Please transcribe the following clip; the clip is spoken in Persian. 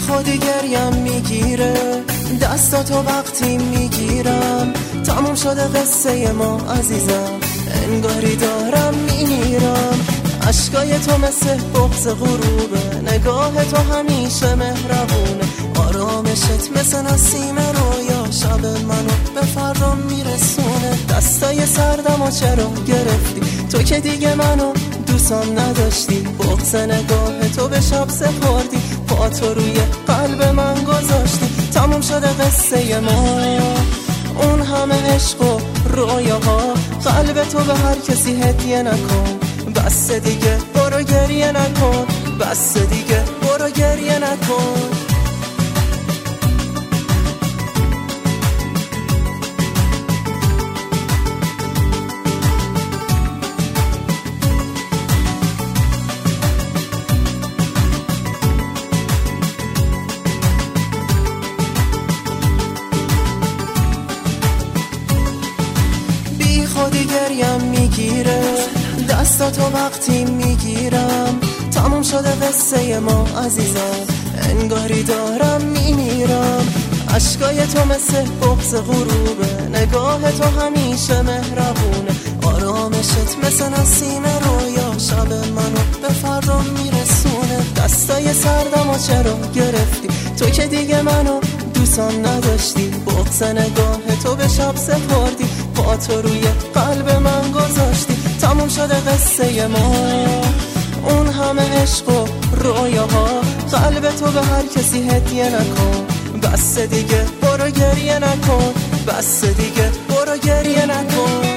خودی گریم میگیره، دستاتو وقتی میگیرم تموم شده قصه ما عزیزم، انگاری دارم میمیرم. اشکای تو مثل بغض غروبه، نگاه تو همیشه مهربونه، آرامشت مثل نسیم رویا شب منو به فردا میرسونه. دستای سردمو چرا گرفتی تو که دیگه منو دوستم نداشتی، بغض نگاه تو به شب سپردی، پا تو روی قلب من گذاشتی. تموم شده قصه ما، اون همه عشق و رویاها، قلب تو به هر کسی هدیه نکن، بس دیگه برو گریه نکن، بس دیگه برو گریه نکن. خودی گریم میگیره، دستاتو وقتی میگیرم تموم شده قصه ما عزیزم، انگاری دارم میمیرم. اشکای تو مثل بغض غروبه، نگاه تو همیشه مهربونه، آرامشت مثل نسیم رویا شب منو به فردا میرسونه. دستای سردمو چرا گرفتی تو که دیگه منو دوستم نداشتی، بغض نگاه تو به شب سپردی، پا تو روی قلب من گذاشتی. تموم شده قصه ما، اون همه عشق و رویاها، قلب تو به هر کسی هدیه نکن، بس دیگه برو گریه نکن، بس دیگه برو گریه نکن.